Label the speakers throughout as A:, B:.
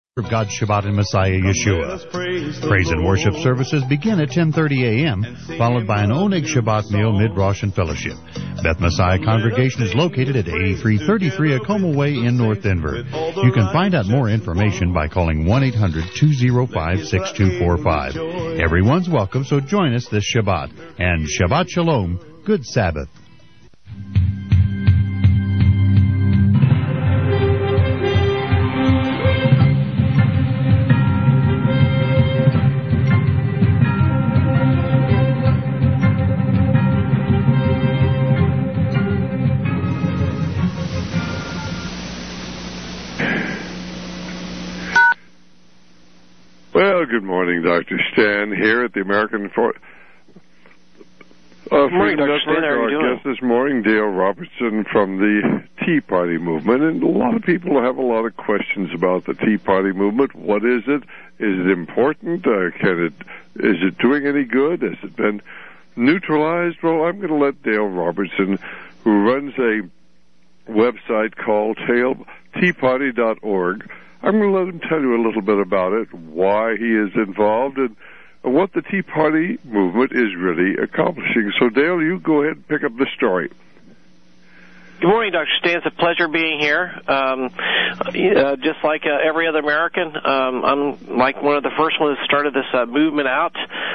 A: of God's Shabbat and Messiah Yeshua. Praise and worship services begin at 10:30 a.m., followed by an Oneg Shabbat meal, mid-Rosh and fellowship. Beth Messiah congregation is located at 8333 Acoma Way in North Denver. You can find out more information by calling 1-800-205-6245. Everyone's welcome, so join us this Shabbat. And Shabbat Shalom, good Sabbath.
B: Well, good morning, Dr. Stan, here at the American
C: Good morning, Dr. Stan. How are you doing?
B: Our guest this morning, Dale Robertson from the Tea Party movement. And a lot of people have a lot of questions about the Tea Party movement. What is it? Is it important? Is it doing any good? Has it been neutralized? Well, I'm going to let Dale Robertson, who runs a website called teaparty.org, I'm going to let him tell you a little bit about it, why he is involved, and what the Tea Party movement is really accomplishing. So, Dale, you go ahead and pick up the story.
C: Good morning, Dr. Stan. It's a pleasure being here. Just like every other American, I'm like one of the first ones that started this movement out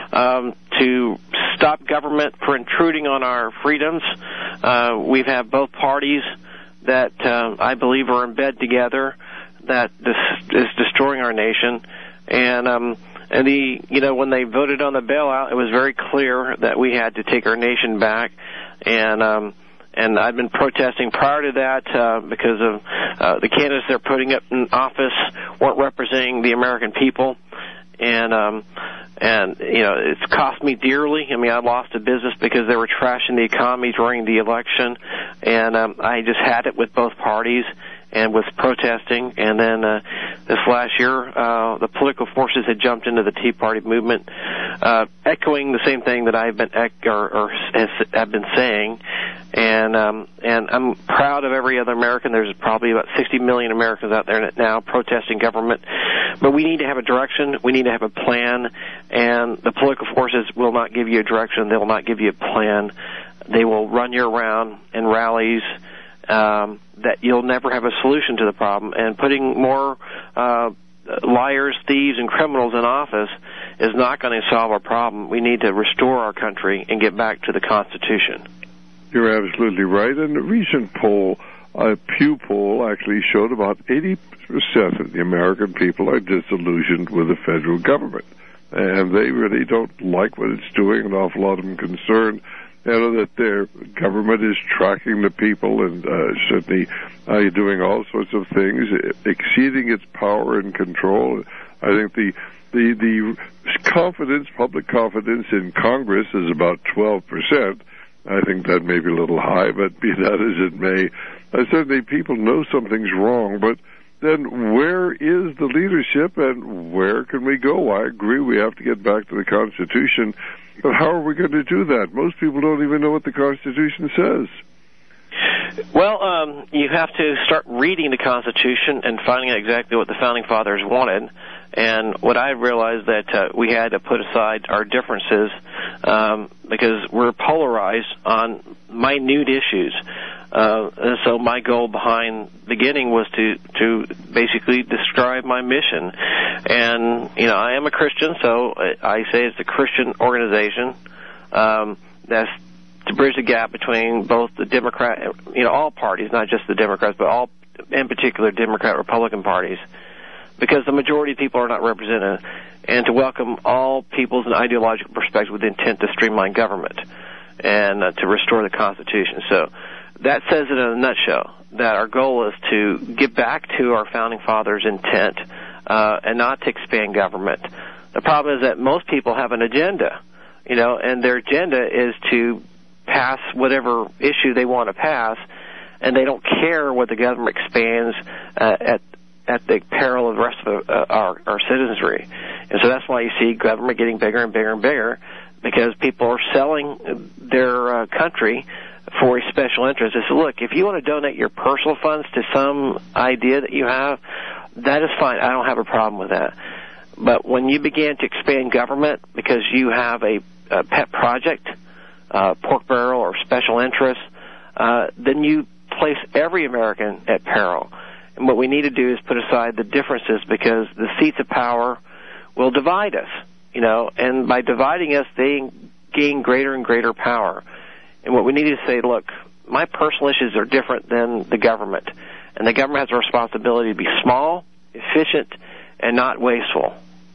C: to stop government for intruding on our freedoms. We've had both parties that I believe are in bed together. That is destroying our nation, and when they voted on the bailout, it was very clear that we had to take our nation back, and I've been protesting prior to that because of the candidates they're putting up in office weren't representing the American people, and it's cost me dearly. I mean, I lost a business because they were trashing the economy during the election, and I just had it with both parties and was protesting. And then this last year, the political forces had jumped into the Tea Party movement, echoing the same thing that I've been have been saying. And I'm proud of every other American. There's probably about 60 million Americans out there now protesting government. But we need to have a direction. We need to have a plan. And the political forces will not give you a direction. They will not give you a plan. They will run you around in rallies that you'll never have a solution to the problem. And putting more liars, thieves, and criminals in office is not going to solve our problem. We need to restore our country and get back to the Constitution.
B: You're absolutely right. And a recent poll, a Pew poll, actually showed about 80% of the American people are disillusioned with the federal government. And they really don't like what it's doing. An awful lot of them concerned that their government is tracking the people and certainly doing all sorts of things, exceeding its power and control. I think the confidence, public confidence in Congress is about 12%. I think that may be a little high, but be that as it may, certainly people know something's wrong, but then where is the leadership and where can we go? I agree we have to get back to the Constitution, but how are we going to do that? Most people don't even know what the Constitution says.
C: Well, you have to start reading the Constitution and finding out exactly what the Founding Fathers wanted. And what I realized that we had to put aside our differences because we're polarized on minute issues. And so my goal behind beginning was to basically describe my mission. And, I am a Christian, so I say it's a Christian organization that's to bridge the gap between both the Democrat, all parties, not just the Democrats, but all, in particular, Democrat, Republican parties, because the majority of people are not represented, and to welcome all people's and ideological perspectives with the intent to streamline government and to restore the Constitution. So that says it in a nutshell, that our goal is to get back to our Founding Fathers' intent and not to expand government. The problem is that most people have an agenda, and their agenda is to pass whatever issue they want to pass, and they don't care what the government expands at the peril of the rest of our citizenry. And so that's why you see government getting bigger and bigger and bigger, because people are selling their country for a special interest. They say, look, if you want to donate your personal funds to some idea that you have, that is fine. I don't have a problem with that. But when you begin to expand government because you have a pet project, pork barrel or special interest, then you place every American at peril. And what we need to do is put aside the differences, because the seats of power will divide us, and by dividing us, they gain greater and greater power. And what we need to say, look, my personal issues are different than the government, and the government has a responsibility to be small, efficient, and not wasteful.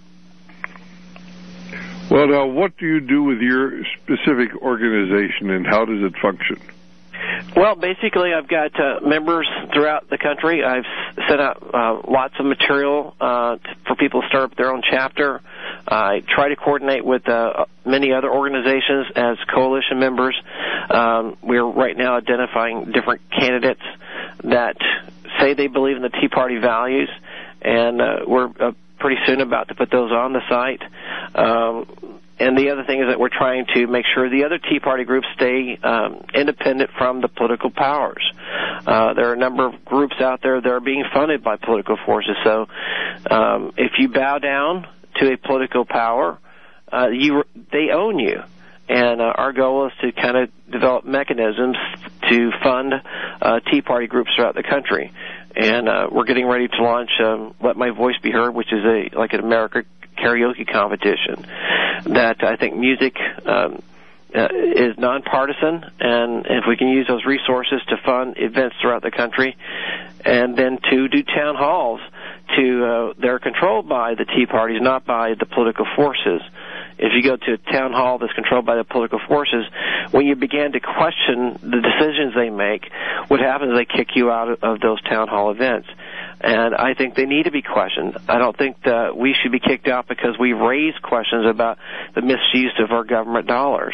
B: Well, now, what do you do with your specific organization, and how does it function?
C: Well, basically, I've got members throughout the country. I've sent out lots of material for people to start up their own chapter. I try to coordinate with many other organizations as coalition members. We're right now identifying different candidates that say they believe in the Tea Party values, and we're pretty soon about to put those on the site. And the other thing is that we're trying to make sure the other Tea Party groups stay independent from the political powers. There are a number of groups out there that are being funded by political forces. So if you bow down to a political power, they own you. And our goal is to kind of develop mechanisms to fund Tea Party groups throughout the country. And we're getting ready to launch Let My Voice Be Heard, which is like an America karaoke competition that I think music is nonpartisan, and if we can use those resources to fund events throughout the country, and then to do town halls, they're controlled by the Tea Parties, not by the political forces. If you go to a town hall that's controlled by the political forces, when you begin to question the decisions they make, what happens is they kick you out of those town hall events. And I think they need to be questioned. I don't think that we should be kicked out because we raise questions about the misuse of our government dollars.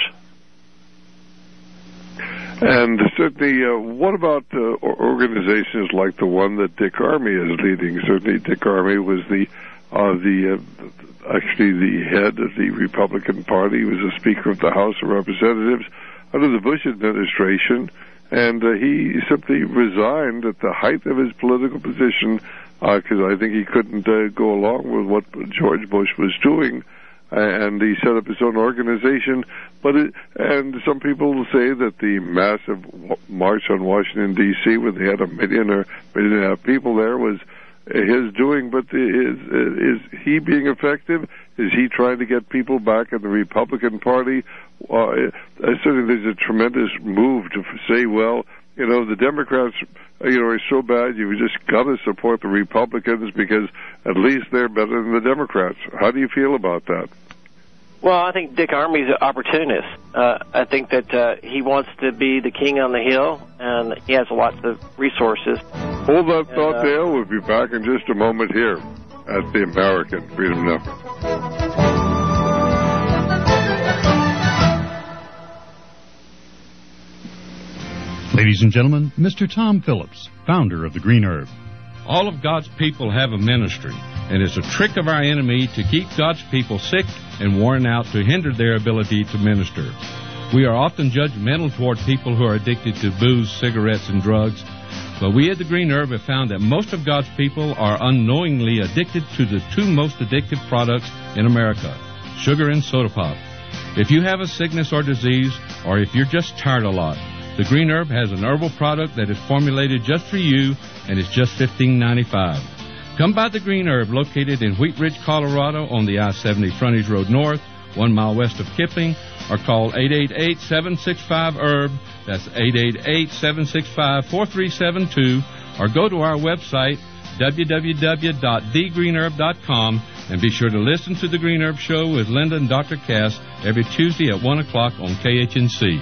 B: And certainly, what about organizations like the one that Dick Armey is leading? Certainly, Dick Armey was actually the head of the Republican Party. He was the Speaker of the House of Representatives under the Bush administration, and he simply resigned at the height of his political position because I think he couldn't go along with what George Bush was doing, and he set up his own organization. And some people say that the massive march on Washington, D.C., where they had 1 million or 1.5 million people there, was his doing. But is he being effective? Is he trying to get people back in the Republican Party? Certainly there's a tremendous move to say, well, the Democrats, are so bad, you've just got to support the Republicans because at least they're better than the Democrats. How do you feel about that?
C: Well, I think Dick Armey's an opportunist. I think that he wants to be the king on the hill, and he has lots of resources.
B: Hold that thought, Dale. We'll be back in just a moment here at the American Freedom Network.
A: Ladies and gentlemen, Mr. Tom Phillips, founder of the Green Herb.
D: All of God's people have a ministry, and it's a trick of our enemy to keep God's people sick and worn out to hinder their ability to minister. We are often judgmental toward people who are addicted to booze, cigarettes, and drugs, but we at the Green Herb have found that most of God's people are unknowingly addicted to the two most addictive products in America, sugar and soda pop. If you have a sickness or disease, or if you're just tired a lot, the Green Herb has an herbal product that is formulated just for you, and it's just $15.95. Come by the Green Herb, located in Wheat Ridge, Colorado, on the I-70 Frontage Road North, 1 mile west of Kipling, or call 888-765-HERB. That's 888-765-4372, or go to our website, www.thegreenherb.com, and be sure to listen to The Green Herb Show with Linda and Dr. Cass every Tuesday at 1 o'clock on KHNC.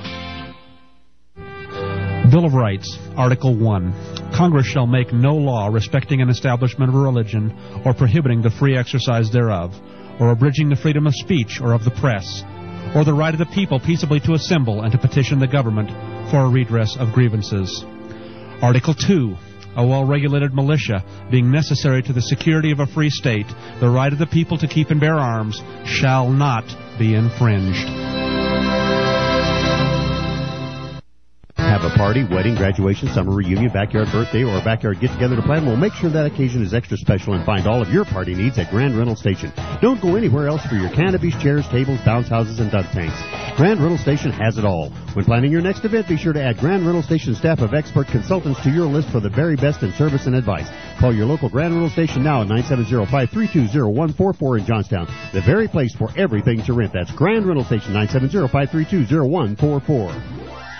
E: Bill of Rights, Article 1. Congress shall make no law respecting an establishment of a religion or prohibiting the free exercise thereof, or abridging the freedom of speech or of the press, or the right of the people peaceably to assemble and to petition the government for a redress of grievances. Article 2. A well-regulated militia, being necessary to the security of a free state, the right of the people to keep and bear arms shall not be infringed.
F: have a party, wedding, graduation, summer reunion, backyard birthday, or a backyard get-together to plan? Well, make sure that occasion is extra special and find all of your party needs at Grand Rental Station. Don't go anywhere else for your canopies, chairs, tables, bounce houses, and dunk tanks. Grand Rental Station has it all. When planning your next event, be sure to add Grand Rental Station staff of expert consultants to your list for the very best in service and advice. Call your local Grand Rental Station now at 970-532-0144 in Johnstown. The very place for everything to rent. That's Grand Rental Station, 970-532-0144.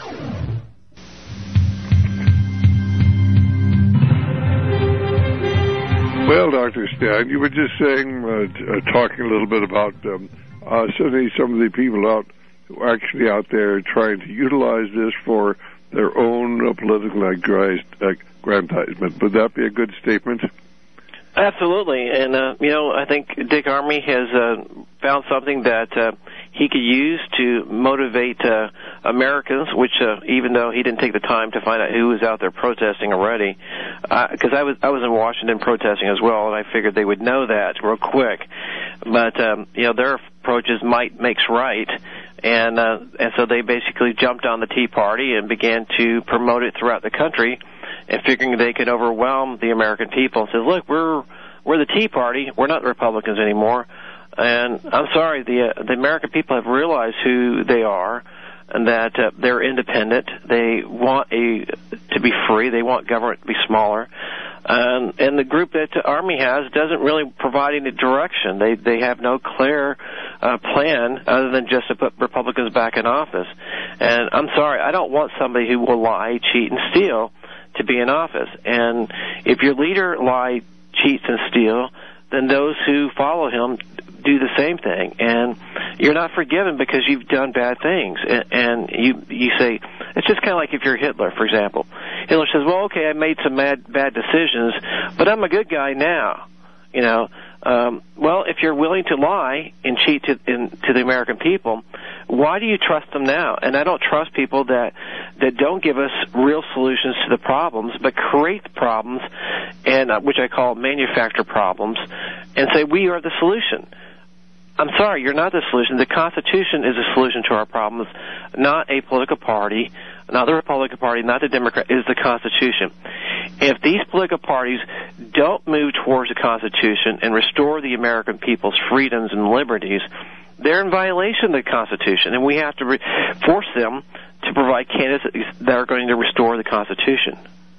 B: Well, Dr. Stan, you were just saying, talking a little bit about certainly some of the people actually out there trying to utilize this for their own political aggrandizement. Would that be a good statement?
C: Absolutely. And, I think Dick Armey has found something that he could use to motivate Americans, which even though he didn't take the time to find out who was out there protesting already, because I was in Washington protesting as well, and I figured they would know that real quick. But, their approach is might makes right. And so they basically jumped on the Tea Party and began to promote it throughout the country, and figuring they could overwhelm the American people and said, look, we're the Tea Party, we're not the Republicans anymore. And I'm sorry, the American people have realized who they are, and that they're independent. They want to be free. They want government to be smaller. And the group that the Army has doesn't really provide any direction. They have no clear plan other than just to put Republicans back in office. And I'm sorry, I don't want somebody who will lie, cheat, and steal to be in office. And if your leader lies, cheats, and steals, then those who follow him do the same thing, and you're not forgiven because you've done bad things. And you say, it's just kind of like if you're Hitler, for example. Hitler says, well, okay, I made some bad decisions, but I'm a good guy now. Well, if you're willing to lie and cheat to the American people, why do you trust them now? And I don't trust people that don't give us real solutions to the problems, but create the problems, and which I call manufacture problems, and say we are the solution. I'm sorry, you're not the solution. The Constitution is a solution to our problems, not a political party, not the Republican Party, not the Democrat. It is the Constitution. If these political parties don't move towards the Constitution and restore the American people's freedoms and liberties, they're in violation of the Constitution, and we have to force them to provide candidates that are going to restore the Constitution.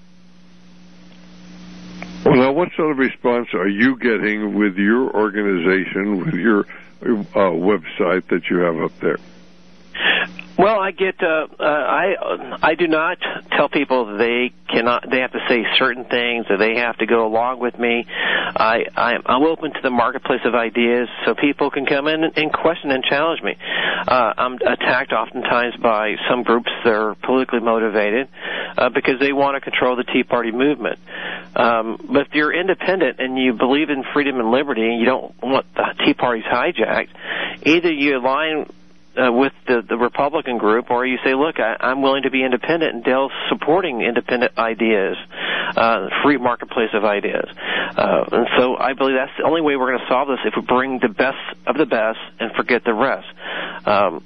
B: Well, now, what sort of response are you getting with your organization, with your website that you have up there?
C: Well, I get. I do not tell people they cannot. They have to say certain things, or they have to go along with me. I'm open to the marketplace of ideas, so people can come in and question and challenge me. I'm attacked oftentimes by some groups that are politically motivated because they want to control the Tea Party movement. But if you're independent and you believe in freedom and liberty, and you don't want the Tea Party's hijacked, either you align with the Republican group, or you say, look, I'm willing to be independent, and Dell's supporting independent ideas, free marketplace of ideas. And so I believe that's the only way we're going to solve this, if we bring the best of the best and forget the rest. I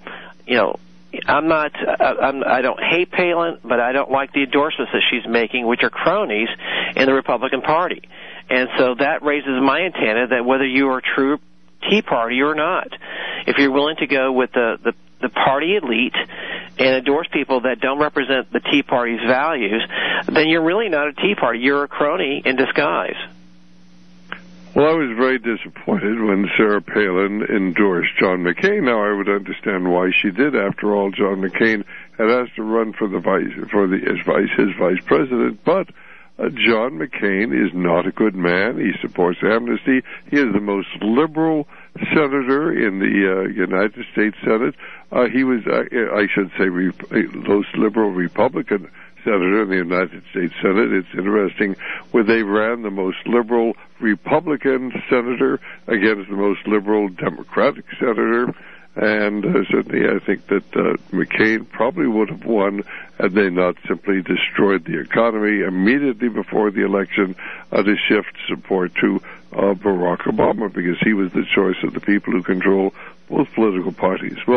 C: don't hate Palin, but I don't like the endorsements that she's making, which are cronies in the Republican Party. And so that raises my antenna that whether you are true Tea Party or not, if you're willing to go with the party elite and endorse people that don't represent the Tea Party's values, then you're really not a Tea Party. You're a crony in disguise.
B: Well, I was very disappointed when Sarah Palin endorsed John McCain. Now, I would understand why she did. After all, John McCain had asked to run for his vice president, but John McCain is not a good man. He supports amnesty. He is the most liberal senator in the United States Senate. He was, I should say, most liberal Republican senator in the United States Senate. It's interesting where they ran the most liberal Republican senator against the most liberal Democratic senator. And certainly I think that McCain probably would have won had they not simply destroyed the economy immediately before the election to shift support to Barack Obama, because he was the choice of the people who control both political parties. Well,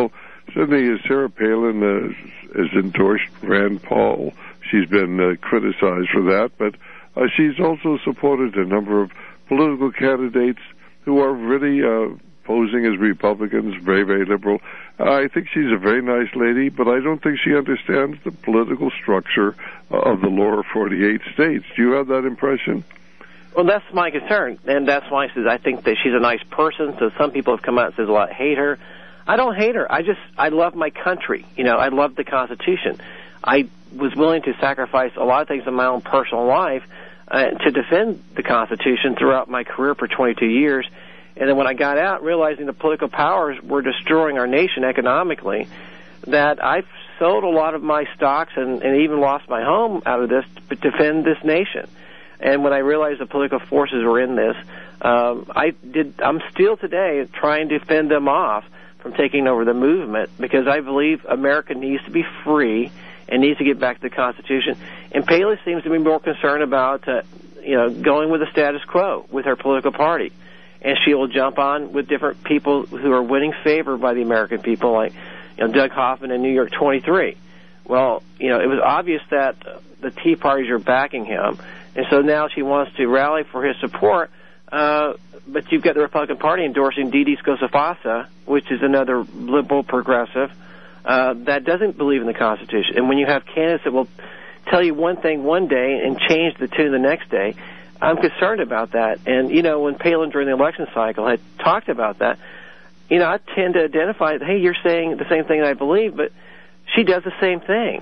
B: certainly Sarah Palin has endorsed Rand Paul. She's been criticized for that, but she's also supported a number of political candidates who are really posing as Republicans, very, very liberal. I think she's a very nice lady, but I don't think she understands the political structure of the lower 48 states. Do you have that impression?
C: Well, that's my concern, and that's why I think that she's a nice person. So some people have come out and said, well, I hate her. I don't hate her. I love my country. You know, I love the Constitution. I was willing to sacrifice a lot of things in my own personal life to defend the Constitution throughout my career for 22 years. And then when I got out, realizing the political powers were destroying our nation economically, that I sold a lot of my stocks and even lost my home out of this to defend this nation. And when I realized the political forces were in this, I'm still today trying to fend them off from taking over the movement, because I believe America needs to be free and needs to get back to the Constitution. And Palin seems to be more concerned about, going with the status quo with her political party. And she will jump on with different people who are winning favor by the American people, like Doug Hoffman in New York 23. Well, it was obvious that the Tea Parties are backing him, and so now she wants to rally for his support. But you've got the Republican Party endorsing Dede Scosafasa, which is another liberal progressive that doesn't believe in the Constitution. And when you have candidates that will tell you one thing one day and change the tune the next day, I'm concerned about that. And, when Palin during the election cycle had talked about that, I tend to identify, hey, you're saying the same thing I believe, but she does the same thing.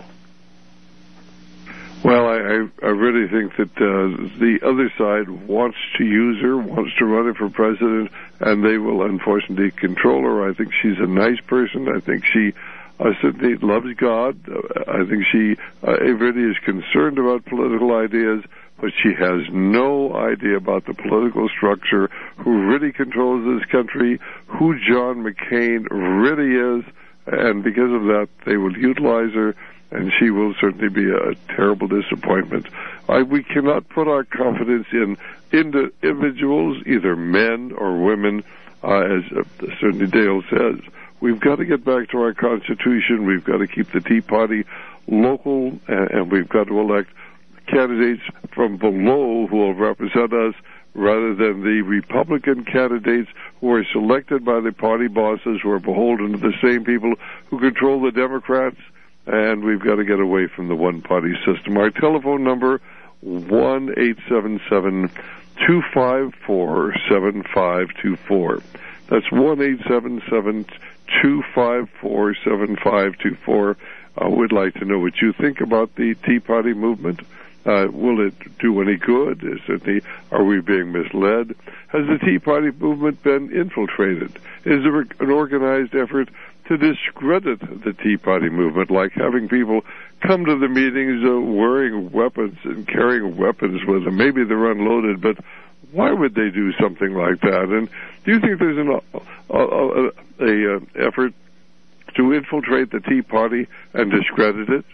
B: Well, I really think that the other side wants to use her, wants to run her for president, and they will unfortunately control her. I think she's a nice person. I think she certainly loves God. I think she really is concerned about political ideas, but she has no idea about the political structure, who really controls this country, who John McCain really is, and because of that, they will utilize her, and she will certainly be a terrible disappointment. We cannot put our confidence in individuals, either men or women, as certainly Dale says. We've got to get back to our Constitution. We've got to keep the Tea Party local, and we've got to elect candidates from below who will represent us, rather than the Republican candidates who are selected by the party bosses, who are beholden to the same people who control the Democrats. And we've got to get away from the one-party system. Our telephone number, 1-877-254-7524. That's 1-877-254-7524. We'd like to know what you think about the Tea Party movement. Will it do any good? Are we being misled? Has the Tea Party movement been infiltrated? Is there an organized effort to discredit the Tea Party movement, like having people come to the meetings wearing weapons and carrying weapons with them? Maybe they're unloaded, but why would they do something like that? And do you think there's an effort to infiltrate the Tea Party and discredit it?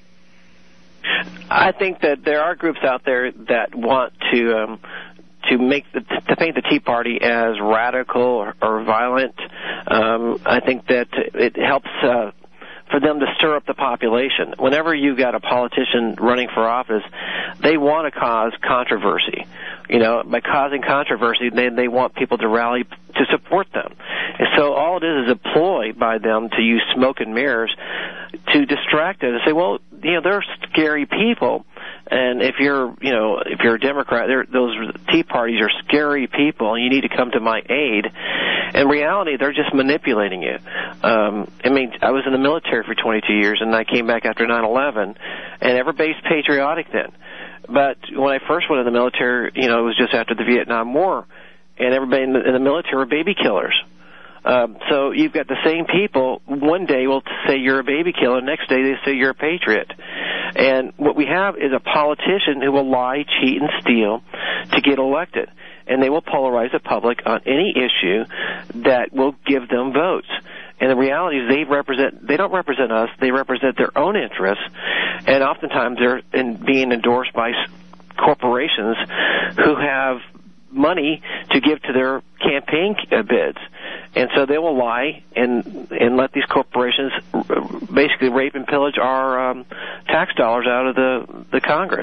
C: I think that there are groups out there that want to paint the Tea Party as radical or violent. I think that it helps for them to stir up the population. Whenever you got a politician running for office, they want to cause controversy. By causing controversy, they want people to rally to support them. And so all it is a ploy by them to use smoke and mirrors to distract it and say, well, they're scary people. And if you're a Democrat, those Tea Parties are scary people, and you need to come to my aid. In reality, they're just manipulating you. I was in the military for 22 years, and I came back after 9/11, and everybody's patriotic then. But when I first went in the military, it was just after the Vietnam War, and everybody in the military were baby killers. So you've got the same people. One day will say you're a baby killer. Next day they say you're a patriot. And what we have is a politician who will lie, cheat, and steal to get elected. And they will polarize the public on any issue that will give them votes. And the reality is they don't represent us. They represent their own interests. And oftentimes they're being endorsed by corporations who have money to give to their campaign bids. And so they will lie and let these corporations basically rape and pillage our tax dollars out of the Congress.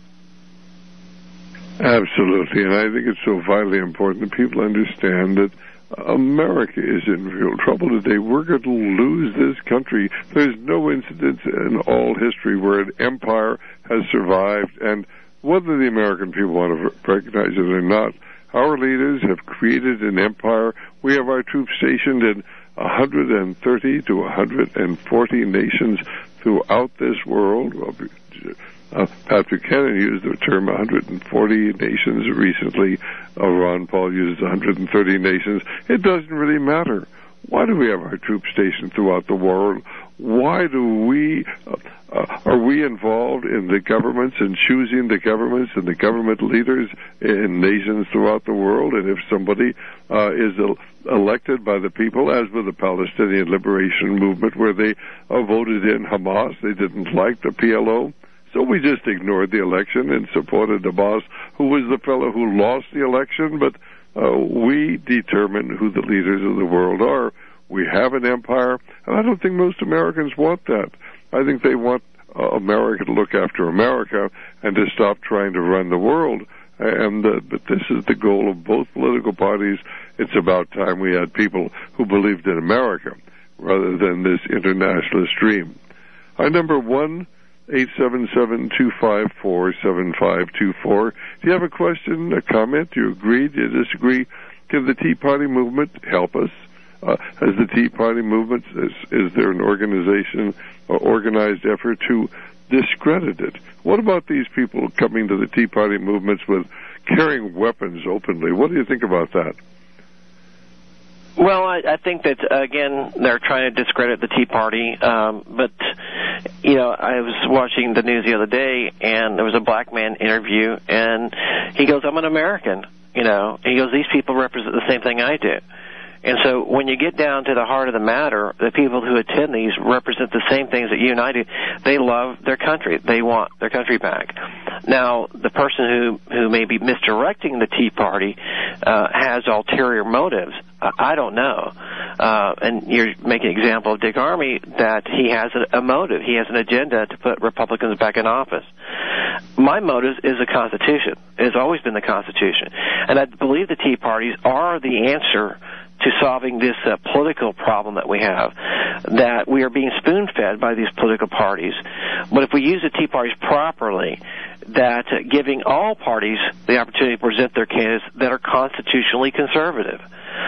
B: Absolutely, and I think it's so vitally important that people understand that America is in real trouble today. We're going to lose this country. There's no incident in all history where an empire has survived, and whether the American people want to recognize it or not, our leaders have created an empire. We have our troops stationed in 130 to 140 nations throughout this world. Pat Buchanan used the term 140 nations recently. Ron Paul uses 130 nations. It doesn't really matter. Why do we have our troops stationed throughout the world? Why do we are we involved in the governments and choosing the governments and the government leaders in nations throughout the world? And if somebody is elected by the people, as with the Palestinian Liberation Movement, where they voted in Hamas, they didn't like the PLO. So we just ignored the election and supported the boss, who was the fellow who lost the election. But we determine who the leaders of the world are. We have an empire, and I don't think most Americans want that. I think they want America to look after America and to stop trying to run the world. But this is the goal of both political parties. It's about time we had people who believed in America rather than this internationalist dream. Our number 1-877-254-7524. Do you have a question, a comment? Do you agree? Do you disagree? Can the Tea Party movement help us? Has the Tea Party movement, is there an organization or organized effort to discredit it? What about these people coming to the Tea Party movements with carrying weapons openly? What do you think about that?
C: Well, I think that, again, they're trying to discredit the Tea Party. But, you know, I was watching the news the other day, and there was a black man interview, and he goes, I'm an American, you know. He goes, these people represent the same thing I do. And so when you get down to the heart of the matter, the people who attend these represent the same things that you and I do. They love their country. They want their country back. Now, the person who may be misdirecting the Tea Party has ulterior motives. I don't know. And you're making an example of Dick Armey, that he has a motive. He has an agenda to put Republicans back in office. My motive is the Constitution. It has always been the Constitution. And I believe the Tea Parties are the answer to solving this political problem that we have, that we are being spoon-fed by these political parties. But if we use the Tea Parties properly, that giving all parties the opportunity to present their candidates that are constitutionally conservative,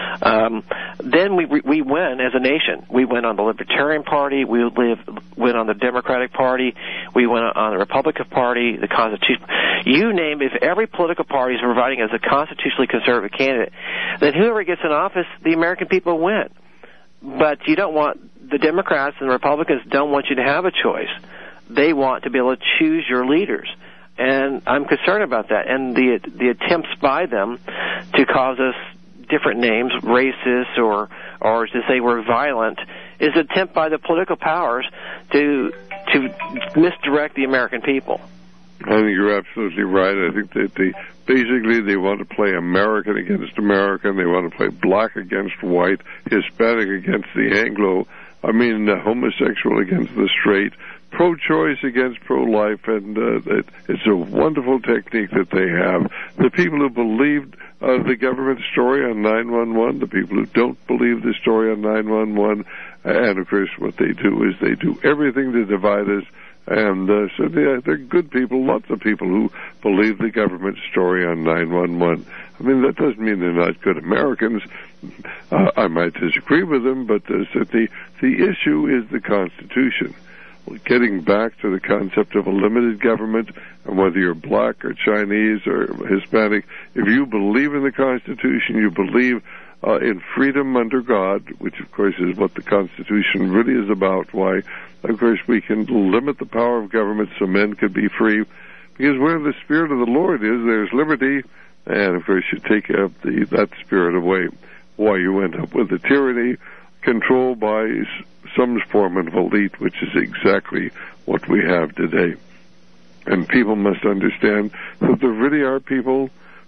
C: then we win as a nation. We win on the Libertarian Party, we win on the Democratic Party, we win on the Republican Party, the Constitution. You name it, if every political party is providing as a constitutionally conservative candidate, then whoever gets in office, the American people win. But you don't want, the Democrats and the Republicans don't want you to have a choice. They want to be able to choose your leaders. And I'm concerned about that. And the attempts by them to cause us different names, racist or to say we're violent, is an attempt by the political powers to misdirect the American people.
B: I think you're absolutely right. I think that they want to play American against American. They want to play black against white, Hispanic against the Anglo. I mean, homosexual against the straight, pro-choice against pro-life, and it's a wonderful technique that they have. The people who believed the government story on 911, the people who don't believe the story on 911, and of course what they do is they do everything to divide us. And so they're good people, lots of people who believe the government story on 911. I mean, that doesn't mean they're not good Americans. I might disagree with them, but the issue is the Constitution. Getting back to the concept of a limited government, and whether you're black or Chinese or Hispanic, if you believe in the Constitution, you believe in freedom under God, which of course is what the Constitution really is about. Why, of course, we can limit the power of government so men could be free, because where the Spirit of the Lord is, there's liberty, and of course you take that Spirit away. Why, you end up with a tyranny controlled by some form of elite, which is exactly what we have today. And people must understand that there really are people who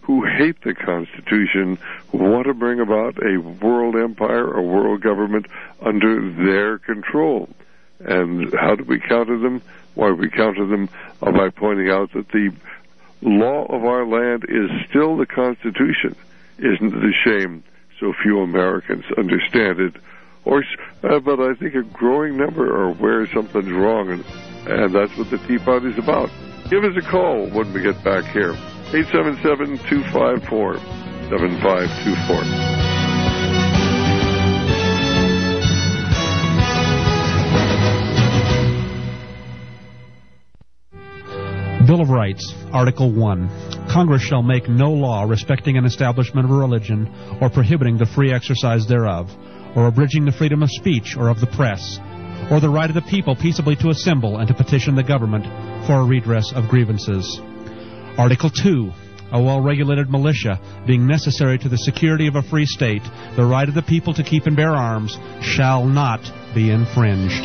B: who hate the Constitution, who want to bring about a world empire, a world government under their control. And how do we counter them? Why we counter them by pointing out that the law of our land is still the Constitution. Isn't it a shame so few Americans understand it? But I think a growing number are aware something's wrong, and that's what the Tea Party's about. Give us a call when we get back here. 877-254-7524.
E: Bill of Rights, Article 1. Congress shall make no law respecting an establishment of a religion or prohibiting the free exercise thereof, or abridging the freedom of speech or of the press, or the right of the people peaceably to assemble and to petition the government for a redress of grievances. Article 2. A well-regulated militia, being necessary to the security of a free state, the right of the people to keep and bear arms, shall not be infringed.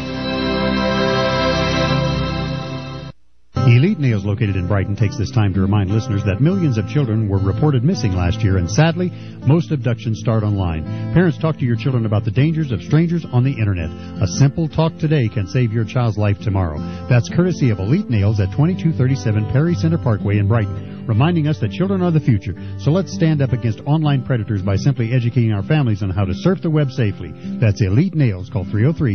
F: Elite Nails, located in Brighton, takes this time to remind listeners that millions of children were reported missing last year, and sadly, most abductions start online. Parents, talk to your children about the dangers of strangers on the Internet. A simple talk today can save your child's life tomorrow. That's courtesy of Elite Nails at 2237 Perry Center Parkway in Brighton, reminding us that children are the future. So let's stand up against online predators by simply educating our families on how to surf the web safely. That's Elite Nails. Call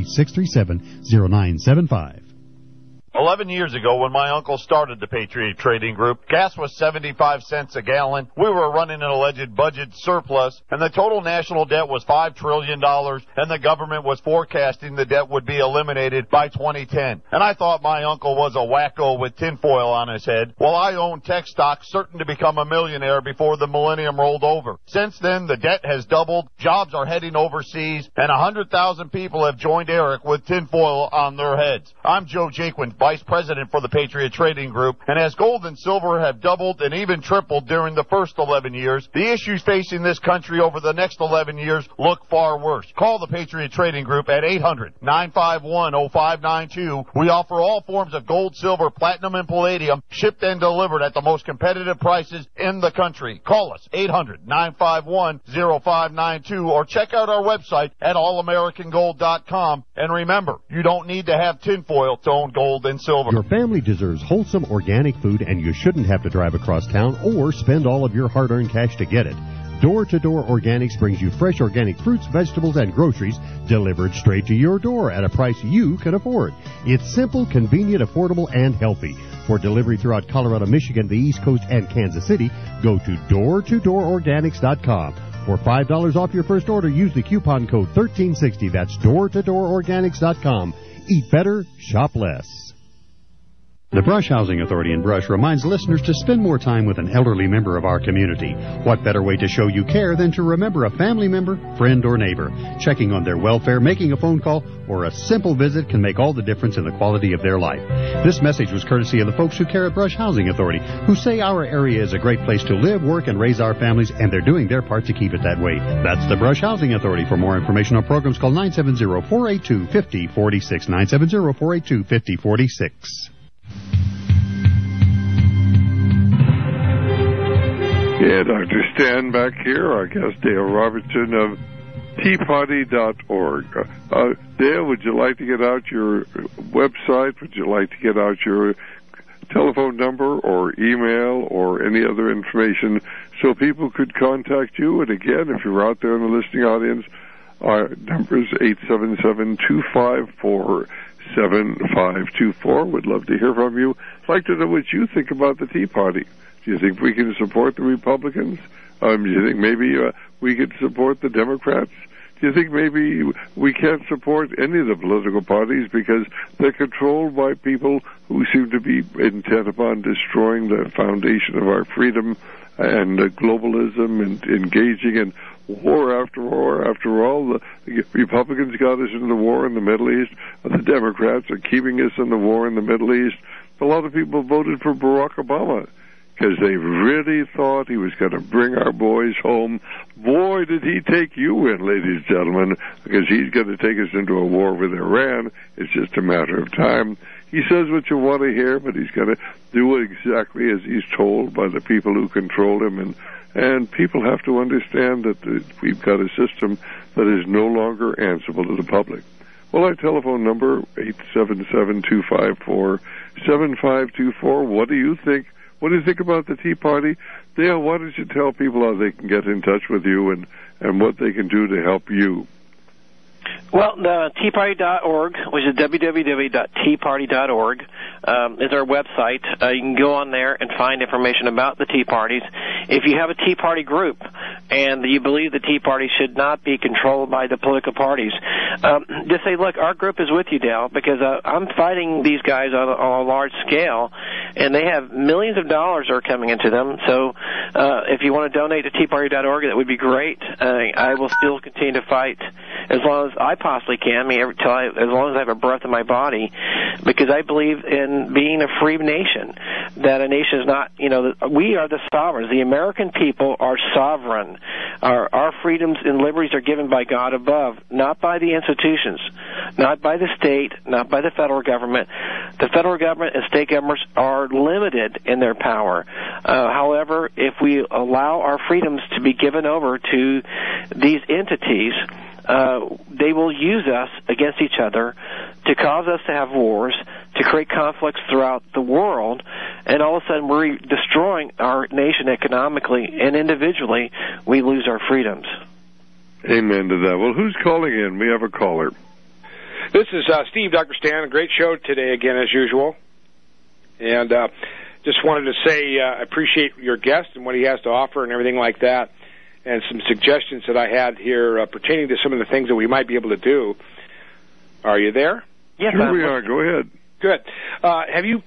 F: 303-637-0975.
G: 11 years ago, when my uncle started the Patriot Trading Group, gas was 75 cents a gallon. We were running an alleged budget surplus, and the total national debt was $5 trillion, and the government was forecasting the debt would be eliminated by 2010. And I thought my uncle was a wacko with tinfoil on his head. Well, I owned tech stock, certain to become a millionaire before the millennium rolled over. Since then, the debt has doubled, jobs are heading overseas, and 100,000 people have joined Eric with tinfoil on their heads. I'm Joe Jaquin, Vice President for the Patriot Trading Group, and as gold and silver have doubled and even tripled during the first 11 years, the issues facing this country over the next 11 years look far worse. Call the Patriot Trading Group at 800-951-0592. We offer all forms of gold, silver, platinum, and palladium, shipped and delivered at the most competitive prices in the country. Call us, 800-951-0592, or check out our website at allamericangold.com. And remember, you don't need to have tinfoil to own gold and silver.
F: Your family deserves wholesome organic food, and you shouldn't have to drive across town or spend all of your hard-earned cash to get it. Door-to-Door Organics brings you fresh organic fruits, vegetables, and groceries delivered straight to your door at a price you can afford. It's simple, convenient, affordable, and healthy. For delivery throughout Colorado, Michigan, the East Coast, and Kansas City, go to doortodoororganics.com. For $5 off your first order, use the coupon code 1360. That's doortodoororganics.com. Eat better, shop less. The Brush Housing Authority in Brush reminds listeners to spend more time with an elderly member of our community. What better way to show you care than to remember a family member, friend, or neighbor? Checking on their welfare, making a phone call, or a simple visit can make all the difference in the quality of their life. This message was courtesy of the folks who care at Brush Housing Authority, who say our area is a great place to live, work, and raise our families, and they're doing their part to keep it that way. That's the Brush Housing Authority. For more information on programs, call 970-482-5046, 970-482-5046.
B: Yeah, Dr. Stan back here, our guest Dale Robertson of teaparty.org. Dale, would you like to get out your website? Would you like to get out your telephone number or email or any other information so people could contact you? And again, if you're out there in the listening audience, our number is 877-254-7524. We'd love to hear from you. I'd like to know what you think about the Tea Party. Do you think we can support the Republicans? Do you think maybe we could support the Democrats? Do you think maybe we can't support any of the political parties because they're controlled by people who seem to be intent upon destroying the foundation of our freedom and globalism and engaging in war after war? After all, the Republicans got us into the war in the Middle East. The Democrats are keeping us in the war in the Middle East. A lot of people voted for Barack Obama because they really thought he was going to bring our boys home. Boy, did he take you in, ladies and gentlemen, because he's going to take us into a war with Iran. It's just a matter of time. He says what you want to hear, but he's going to do exactly as he's told by the people who control him, and people have to understand that we've got a system that is no longer answerable to the public. Well, our telephone number, 877-254-7524. What do you think? What do you think about the Tea Party? Dale, why don't you tell people how they can get in touch with you and what they can do to help you?
C: Well, the teaparty.org, which is www.teaparty.org, is our website. You can go on there and find information about the Tea Parties. If you have a Tea Party group and you believe the Tea Party should not be controlled by the political parties, just say, look, our group is with you, Dale, because I'm fighting these guys on a large scale, and they have millions of dollars are coming into them. So if you want to donate to teaparty.org, that would be great. I will still continue to fight as long as I possibly can, as long as I have a breath in my body, because I believe in being a free nation, that a nation is not, we are the sovereigns. The American people are sovereign. Our freedoms and liberties are given by God above, not by the institutions, not by the state, not by the federal government. The federal government and state governments are limited in their power. However, if we allow our freedoms to be given over to these entities, they will use us against each other to cause us to have wars, to create conflicts throughout the world, and all of a sudden we're destroying our nation economically, and individually we lose our freedoms.
B: Amen to that. Well, who's calling in? We have a caller.
H: This is Steve, Dr. Stan. A great show today again, as usual. And just wanted to say I appreciate your guest and what he has to offer and everything like that, and some suggestions that I had here pertaining to some of the things that we might be able to do. Are you there?
C: Yes,
B: here we are. Go ahead.
H: Good. Have you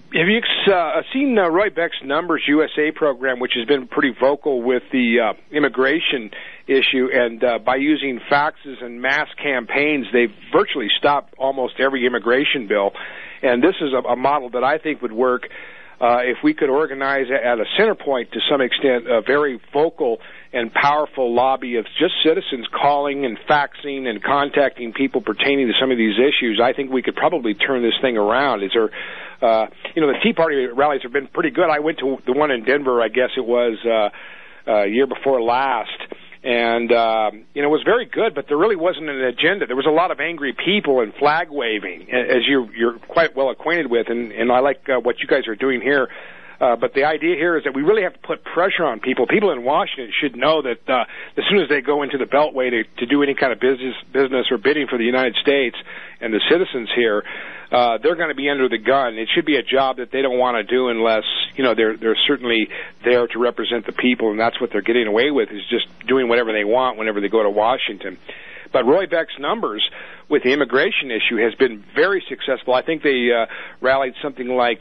H: seen Roy Beck's Numbers USA program, which has been pretty vocal with the immigration issue, and by using faxes and mass campaigns, they've virtually stopped almost every immigration bill. And this is a model that I think would work if we could organize at a center point, to some extent, a very vocal and powerful lobby of just citizens calling and faxing and contacting people pertaining to some of these issues. I think we could probably turn this thing around. Is there, the Tea Party rallies have been pretty good. I went to the one in Denver, I guess it was year before last, and it was very good, but there really wasn't an agenda. There was a lot of angry people and flag waving, as you're quite well acquainted with, and I like what you guys are doing here. But the idea here is that we really have to put pressure on people. People in Washington should know that as soon as they go into the Beltway to do any kind of business or bidding for the United States and the citizens here, they're going to be under the gun. It should be a job that they don't want to do unless, they're certainly there to represent the people, and that's what they're getting away with, is just doing whatever they want whenever they go to Washington. But Roy Beck's Numbers with the immigration issue has been very successful. I think they rallied something like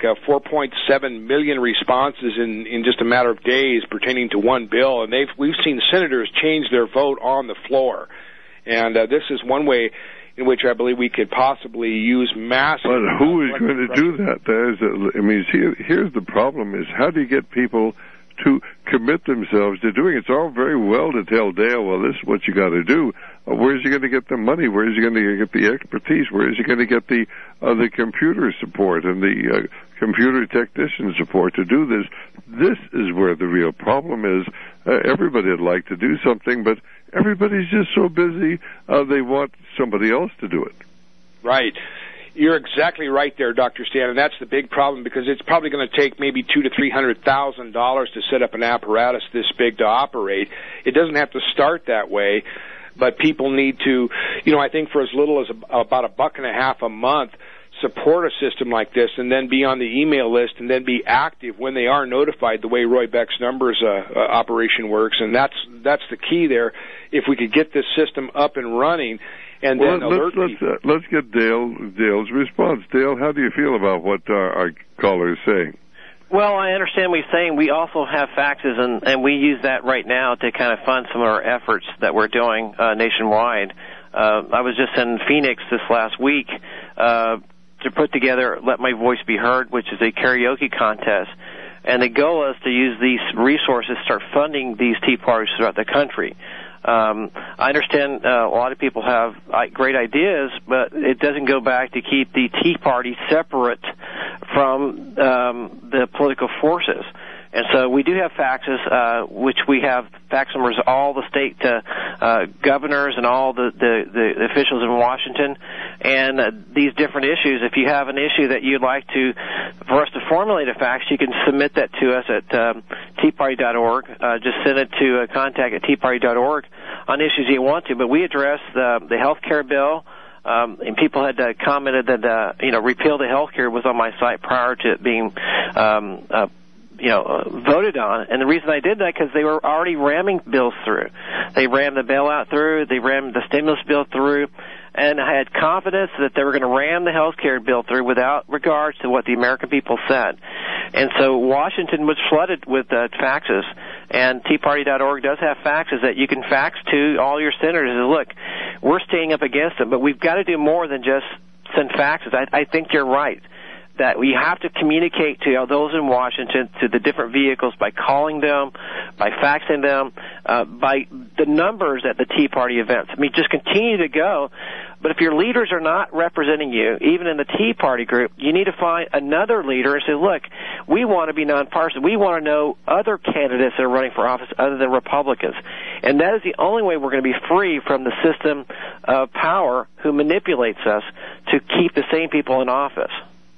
H: 4.7 million responses in just a matter of days pertaining to one bill, and we've seen senators change their vote on the floor. And this is one way in which I believe we could possibly use massive...
B: But who is going to do that? Here's the problem, is how do you get people to commit themselves to doing it? It's all very well to tell Dale, well, this is what you got to do. Where's he going to get the money? Where's he going to get the expertise? Where is he going to get the computer support and the computer technician support to do this? This is where the real problem is. Everybody would like to do something, but everybody's just so busy, they want somebody else to do it.
H: Right. You're exactly right there, Dr. Stan, and that's the big problem, because it's probably going to take maybe $200,000 to $300,000 to set up an apparatus this big to operate. It doesn't have to start that way, but people need to, I think for as little as about $1.50 a month, support a system like this, and then be on the email list, and then be active when they are notified, the way Roy Beck's Numbers operation works. And that's the key there. If we could get this system up and running, and then alert people.
B: Let's get Dale's response. Dale, how do you feel about what our caller is saying?
C: Well, I understand what he's saying. We also have faxes, and we use that right now to kind of fund some of our efforts that we're doing nationwide. I was just in Phoenix this last week to put together Let My Voice Be Heard, which is a karaoke contest. And the goal is to use these resources, start funding these Tea Parties throughout the country. I understand a lot of people have great ideas, but it doesn't go back to keep the Tea Party separate from the political forces. And so we do have faxes, which we have fax numbers of all the state governors and all the officials in Washington. And these different issues, if you have an issue that you'd like for us to formulate a fax, you can submit that to us at teaparty.org. Just send it to contact at teaparty.org on issues you want to. But we address the health care bill. And people had commented that, repeal the health care was on my site prior to it being voted on. And the reason I did that, because they were already ramming bills through. They rammed the bailout through. They rammed the stimulus bill through. And I had confidence that they were going to ram the health care bill through without regards to what the American people said. And so Washington was flooded with faxes. And teaparty.org does have faxes that you can fax to all your senators. And look, we're staying up against them, but we've got to do more than just send faxes. I think you're right that we have to communicate to those in Washington, to the different vehicles, by calling them, by faxing them, by the numbers at the Tea Party events. I mean, just continue to go. But if your leaders are not representing you, even in the Tea Party group, you need to find another leader and say, look, we want to be nonpartisan. We want to know other candidates that are running for office other than Republicans. And that is the only way we're going to be free from the system of power who manipulates us to keep the same people in office.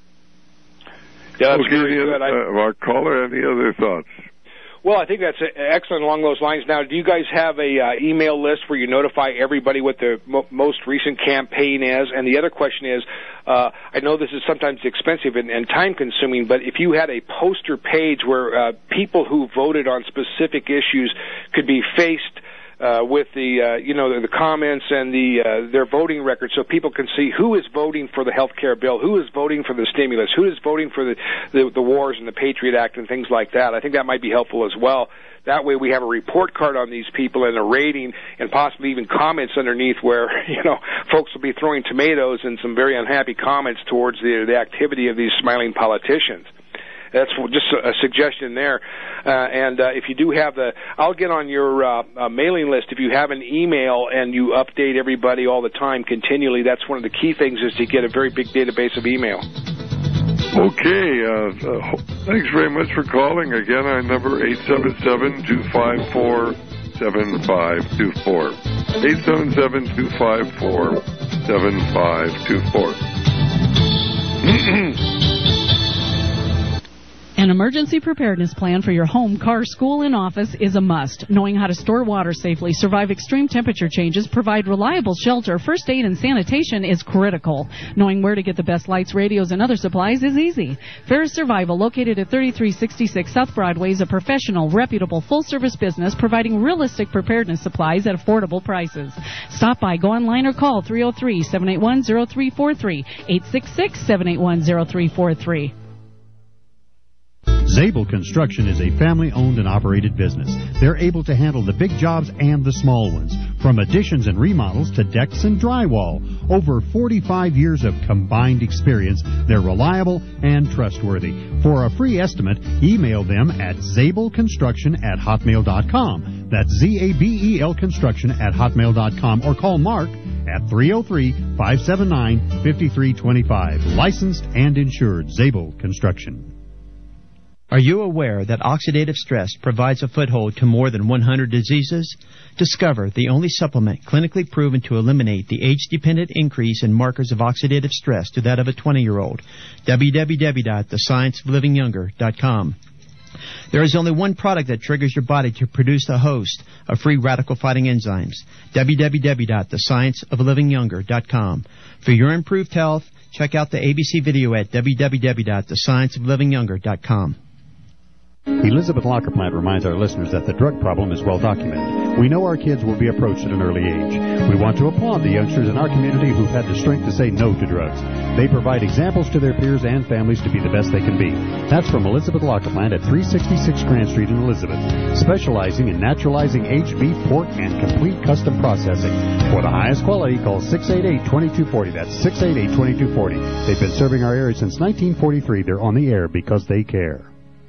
H: Yeah, that's very good.
B: Our caller, any other thoughts?
H: Well, I think that's excellent along those lines. Now, do you guys have a email list where you notify everybody what the most recent campaign is? And the other question is, I know this is sometimes expensive and time-consuming, but if you had a poster page where people who voted on specific issues could be faced with the comments and their voting records, so people can see who is voting for the health care bill, who is voting for the stimulus, who is voting for the wars and the Patriot Act and things like that. I think that might be helpful as well. That way we have a report card on these people and a rating and possibly even comments underneath where, folks will be throwing tomatoes and some very unhappy comments towards the activity of these smiling politicians. That's just a suggestion there. And if you do have I'll get on your mailing list. If you have an email and you update everybody all the time continually, that's one of the key things, is to get a very big database of email.
B: Okay. Thanks very much for calling. Again, our number 877-254-7524. 877-254-7524.
I: An emergency preparedness plan for your home, car, school, and office is a must. Knowing how to store water safely, survive extreme temperature changes, provide reliable shelter, first aid, and sanitation is critical. Knowing where to get the best lights, radios, and other supplies is easy. Ferris Survival, located at 3366 South Broadway, is a professional, reputable, full-service business providing realistic preparedness supplies at affordable prices. Stop by, go online, or call 303-781-0343, 866-781-0343.
F: Zabel Construction is a family-owned and operated business. They're able to handle the big jobs and the small ones, from additions and remodels to decks and drywall. Over 45 years of combined experience, they're reliable and trustworthy. For a free estimate, email them at zabelconstruction@hotmail.com. That's ZABEL construction@hotmail.com, or call Mark at 303-579-5325. Licensed and insured. Zabel Construction.
J: Are you aware that oxidative stress provides a foothold to more than 100 diseases? Discover the only supplement clinically proven to eliminate the age-dependent increase in markers of oxidative stress to that of a 20-year-old. www.thescienceoflivingyounger.com. There is only one product that triggers your body to produce a host of free radical-fighting enzymes. www.thescienceoflivingyounger.com. For your improved health, check out the ABC video at www.thescienceoflivingyounger.com.
F: Elizabeth Locker Plant reminds our listeners that the drug problem is well documented. We know our kids will be approached at an early age. We want to applaud the youngsters in our community who've had the strength to say no to drugs. They provide examples to their peers and families to be the best they can be. That's from Elizabeth Locker Plant at 366 Grand Street in Elizabeth, specializing in naturalizing aged beef, pork, and complete custom processing. For the highest quality, call 688-2240. That's 688-2240. They've been serving our area since 1943. They're on the air because they care.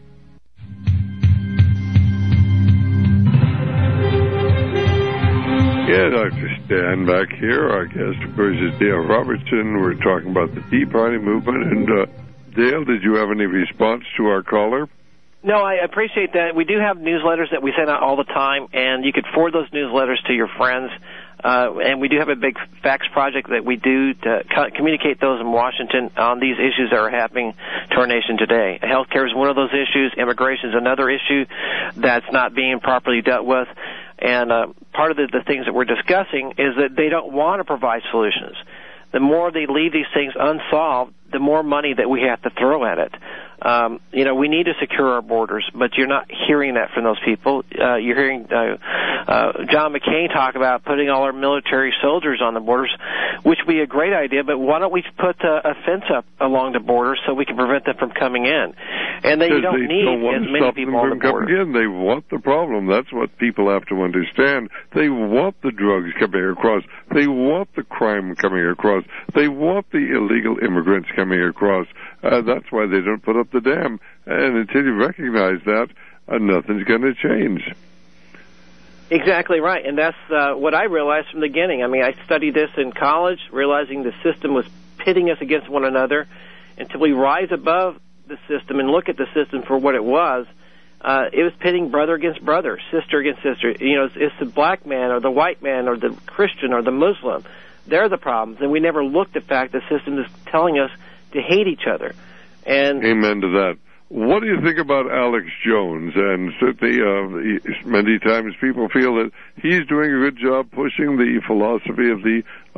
B: Yeah, Dr. Stan back here. Our guest, of course, is Dale Robertson. We're talking about the Tea Party movement, and Dale, did you have any response to our caller?
C: No, I appreciate that. We do have newsletters that we send out all the time, and you could forward those newsletters to your friends. And we do have a big fax project that we do to communicate those in Washington on these issues that are happening to our nation today. Healthcare is one of those issues. Immigration is another issue that's not being properly dealt with. And part of the things that we're discussing is that they don't want to provide solutions. The more they leave these things unsolved, the more money that we have to throw at it. We need to secure our borders, but you're not hearing that from those people. You're hearing John McCain talk about putting all our military soldiers on the borders, which would be a great idea, but why don't we put a fence up along the border so we can prevent them from coming in? And then you don't need as many people on the border.
B: They want the problem. That's what people have to understand. They want the drugs coming across. They want the crime coming across. They want the illegal immigrants coming across. That's why they don't put up the dam. And until you recognize that, nothing's going to change.
C: Exactly right. And that's what I realized from the beginning. I mean, I studied this in college, realizing the system was pitting us against one another. Until we rise above the system and look at the system for what it was pitting brother against brother, sister against sister. It's the black man or the white man or the Christian or the Muslim. They're the problems. And we never looked at the fact the system is telling us to hate each other. And
B: amen to that. What do you think about Alex Jones? And certainly, many times people feel that he's doing a good job pushing the philosophy of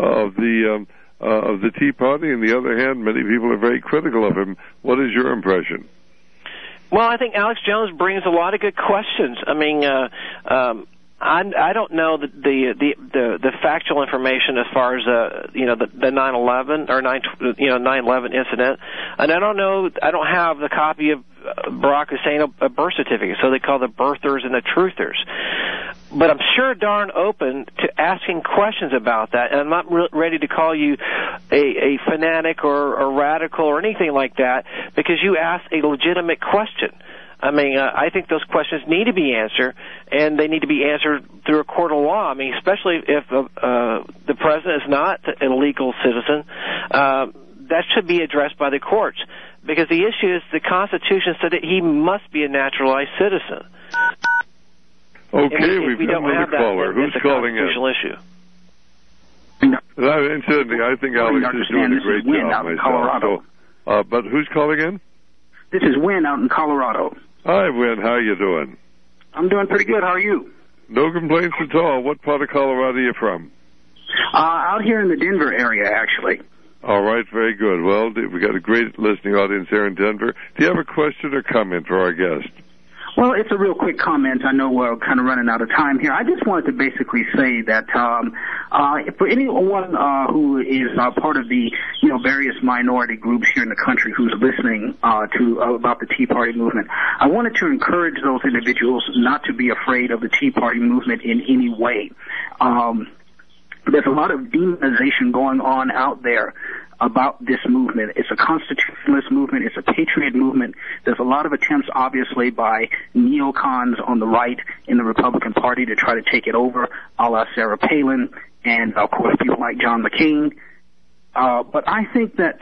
B: the Tea Party. On the other hand, many people are very critical of him. What is your impression?
C: Well, I think Alex Jones brings a lot of good questions. I mean, I don't know the factual information as far as the 9/11 or 9/11 incident, and I don't have the copy of Barack Hussein a birth certificate, so they call the birthers and the truthers. But I'm sure darn open to asking questions about that, and I'm not ready to call you a fanatic or a radical or anything like that, because you asked a legitimate question. I mean, I think those questions need to be answered, and they need to be answered through a court of law. I mean, especially if the president is not a legal citizen, that should be addressed by the courts, because the issue is the Constitution said that he must be a naturalized citizen.
B: Okay, we've got another caller. Who's calling in?
C: Issue.
B: Incidentally, I think Alex is doing a great job myself. But who's calling in?
K: This is Wynn out in Colorado.
B: Hi, Wynn. How you doing?
K: I'm doing pretty good. How are you?
B: No complaints at all. What part of Colorado are you from?
K: Out here in the Denver area, actually.
B: All right, very good. Well, we got a great listening audience here in Denver. Do you have a question or comment for our guest?
K: Well, it's a real quick comment. I know we're kind of running out of time here. I just wanted to basically say that for anyone who is part of the various minority groups here in the country who's listening to about the Tea Party movement, I wanted to encourage those individuals not to be afraid of the Tea Party movement in any way. There's a lot of demonization going on out there about this movement. It's a constitutionalist movement. It's a patriot movement. There's a lot of attempts, obviously, by neocons on the right in the Republican Party to try to take it over, a la Sarah Palin, and, of course, people like John McCain. But I think that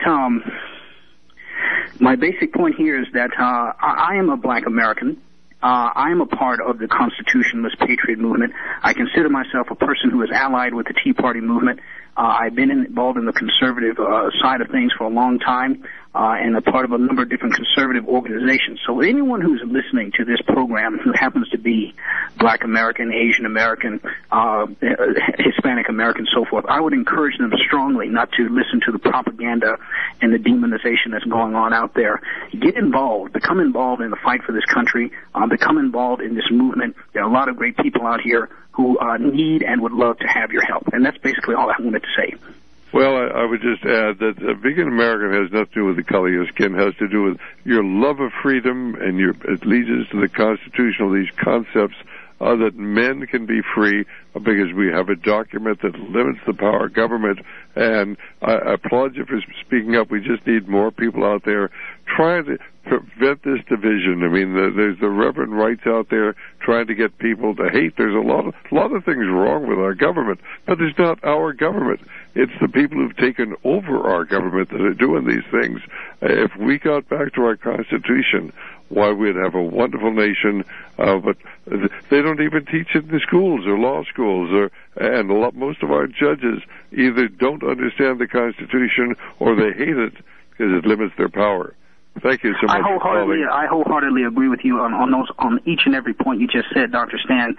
K: my basic point here is that I am a black American. I am a part of the constitutionalist patriot movement. I consider myself a person who is allied with the Tea Party movement. I've been involved in the conservative side of things for a long time, and a part of a number of different conservative organizations. So anyone who's listening to this program who happens to be Black American, Asian American, Hispanic American, so forth, I would encourage them strongly not to listen to the propaganda and the demonization that's going on out there. Get involved. Become involved in the fight for this country. Become involved in this movement. There are a lot of great people out here who need and would love to have your help. And that's basically all I wanted to say.
B: Well, I would just add that being an American has nothing to do with the color of your skin. It has to do with your love of freedom and your allegiance to the Constitution, these concepts that men can be free, because we have a document that limits the power of government. And I applaud you for speaking up. We just need more people out there trying to prevent this division. I mean, there's the Reverend Rights out there trying to get people to hate. There's a lot of things wrong with our government, but it's not our government. It's the people who've taken over our government that are doing these things. If we got back to our Constitution, why, we'd have a wonderful nation, but they don't even teach it in the schools or law schools, and most of our judges either don't understand the Constitution or they hate it because it limits their power. Thank you so much for calling.
K: I wholeheartedly agree with you on each and every point you just said, Dr. Stan.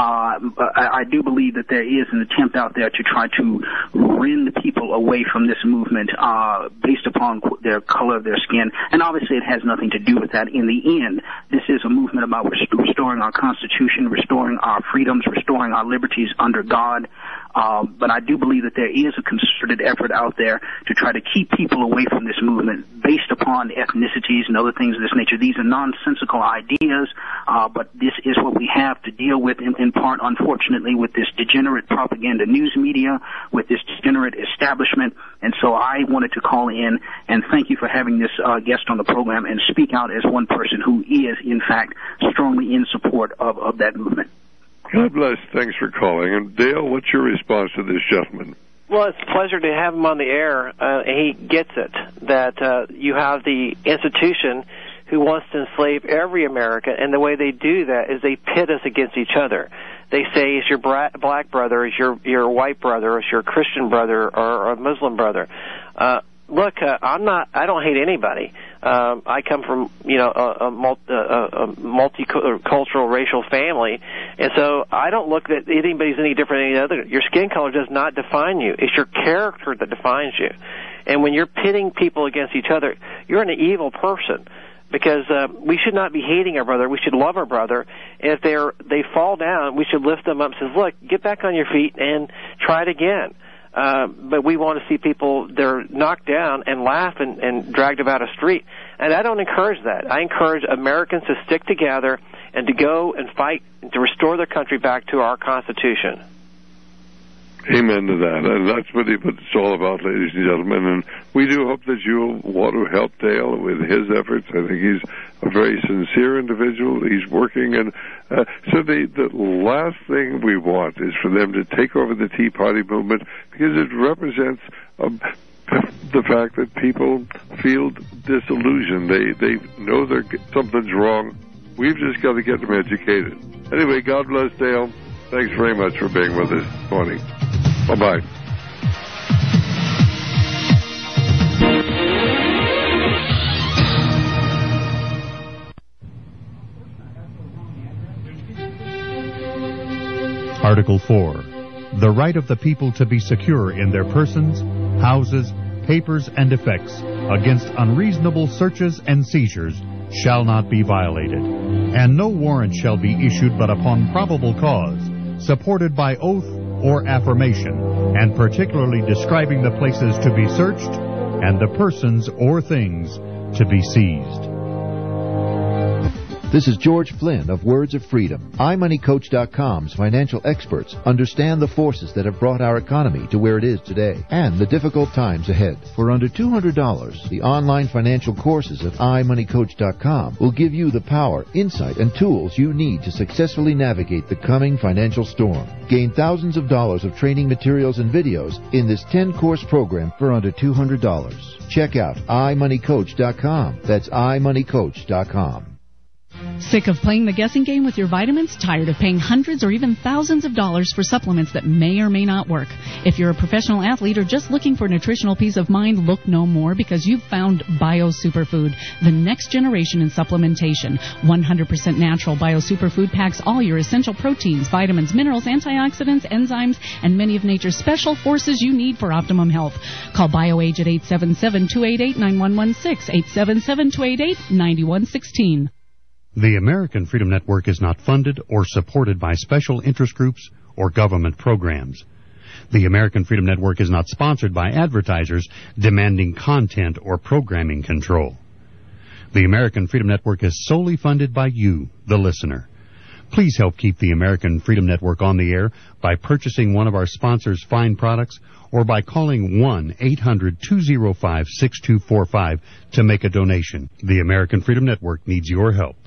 K: I do believe that there is an attempt out there to try to rend the people away from this movement based upon their color of their skin. And obviously it has nothing to do with that. In the end, this is a movement about restoring our Constitution, restoring our freedoms, restoring our liberties under God. But I do believe that there is a concerted effort out there to try to keep people away from this movement based upon ethnicities and other things of this nature. These are nonsensical ideas, but this is what we have to deal with in part, unfortunately, with this degenerate propaganda news media, with this degenerate establishment. And so I wanted to call in and thank you for having this guest on the program and speak out as one person who is, in fact, strongly in support of that movement.
B: God bless. Thanks for calling. And Dale, what's your response to this gentleman?
C: Well, it's a pleasure to have him on the air. He gets it, that you have the institution who wants to enslave every American, and the way they do that is they pit us against each other. They say, is your black brother, is your white brother, is your Christian brother, or a Muslim brother. Look, I don't hate anybody. I come from, a multicultural racial family, and so I don't look at anybody's any different than any other. Your skin color does not define you. It's your character that defines you. And when you're pitting people against each other, you're an evil person, because we should not be hating our brother. We should love our brother. And if they fall down, we should lift them up and say, look, get back on your feet and try it again. But we want to see people, they're knocked down and laugh and dragged about a street. And I don't encourage that. I encourage Americans to stick together and to go and fight to restore their country back to our Constitution.
B: Amen to that. And that's what it's all about, ladies and gentlemen. And we do hope that you'll want to help Dale with his efforts. I think he's a very sincere individual. He's working. And so the last thing we want is for them to take over the Tea Party movement, because it represents the fact that people feel disillusioned. They know something's wrong. We've just got to get them educated. Anyway, God bless Dale. Thanks very much for being with us this morning. Bye-bye.
A: Article 4. The right of the people to be secure in their persons, houses, papers, and effects against unreasonable searches and seizures shall not be violated, and no warrant shall be issued but upon probable cause, supported by oath or affirmation, and particularly describing the places to be searched and the persons or things to be seized.
L: This is George Flynn of Words of Freedom. iMoneyCoach.com's financial experts understand the forces that have brought our economy to where it is today and the difficult times ahead. For under $200, the online financial courses at iMoneyCoach.com will give you the power, insight, and tools you need to successfully navigate the coming financial storm. Gain thousands of dollars of training materials and videos in this 10-course program for under $200. Check out iMoneyCoach.com. That's iMoneyCoach.com.
I: Sick of playing the guessing game with your vitamins? Tired of paying hundreds or even thousands of dollars for supplements that may or may not work? If you're a professional athlete or just looking for nutritional peace of mind, look no more, because you've found Bio Superfood, the next generation in supplementation. 100% natural Bio Superfood packs all your essential proteins, vitamins, minerals, antioxidants, enzymes, and many of nature's special forces you need for optimum health. Call BioAge at 877-288-9116, 877-288-9116.
A: The American Freedom Network is not funded or supported by special interest groups or government programs. The American Freedom Network is not sponsored by advertisers demanding content or programming control. The American Freedom Network is solely funded by you, the listener. Please help keep the American Freedom Network on the air by purchasing one of our sponsors' fine products or by calling 1-800-205-6245 to make a donation. The American Freedom Network needs your help.